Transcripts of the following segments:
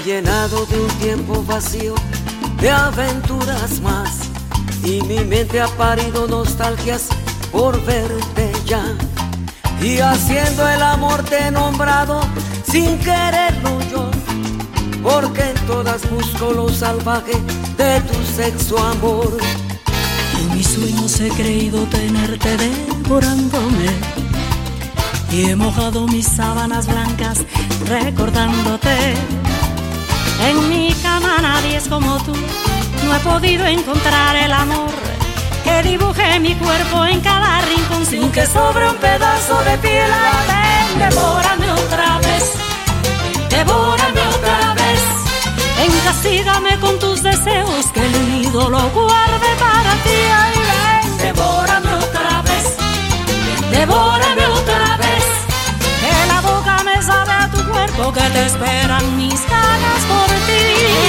llenado de un tiempo vacío, de aventuras más, y mi mente ha parido nostalgias por verte ya. Y haciendo el amor te he nombrado sin quererlo yo, porque en todas busco lo salvaje de tu sexo amor. En mis sueños he creído tenerte devorándome, y he mojado mis sábanas blancas recordándote. En mi cama nadie es como tú, no he podido encontrar el amor que dibuje mi cuerpo en cada rincón sin que sobre un pedazo de piel. Ven, devórame otra vez, devórame otra vez. Encastígame con tus deseos, que el nido lo guarde para ti. Ay, ven, devórame otra vez, devórame otra vez. Que la boca me sabe a tu cuerpo, que te esperan mis ganas por ti.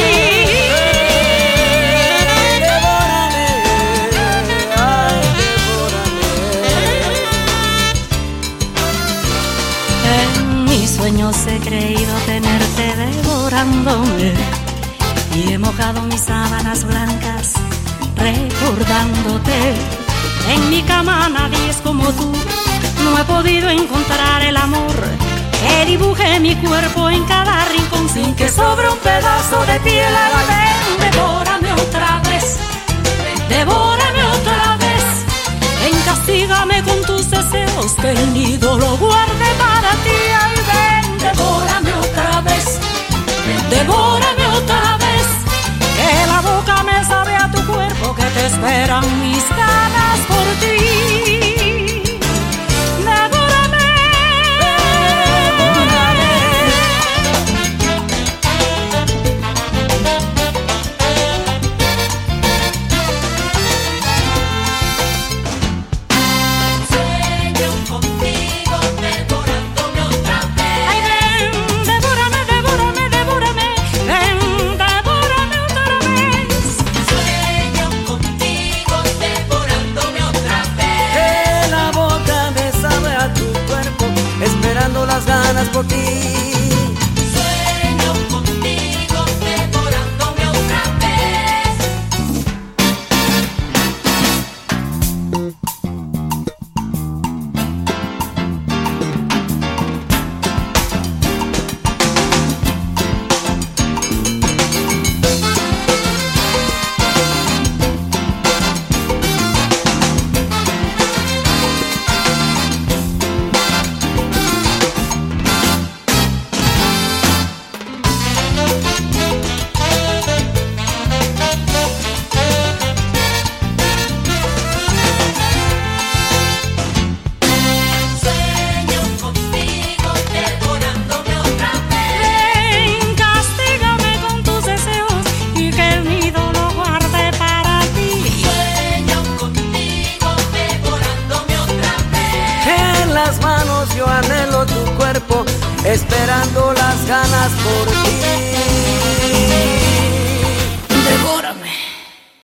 Devórame, ay, devórame. En mis sueños he creído tenerte devorándome, y he mojado mis sábanas blancas recordándote. En mi cama nadie es como tú, no he podido encontrar el amor que dibuje mi cuerpo en cada rincón sin que sobre un pedazo de piel. Ven, devórame otra vez, devórame otra vez. Encastígame con tus deseos, que el nido lo guarde para ti. Ay, ven, devórame otra vez, devórame otra vez. Que la boca me sabe a tu cuerpo, que te esperan mis ganas por ti. Las ganas por ti. Sueño contigo, devorándome otra vez. Yo anhelo tu cuerpo, esperando las ganas por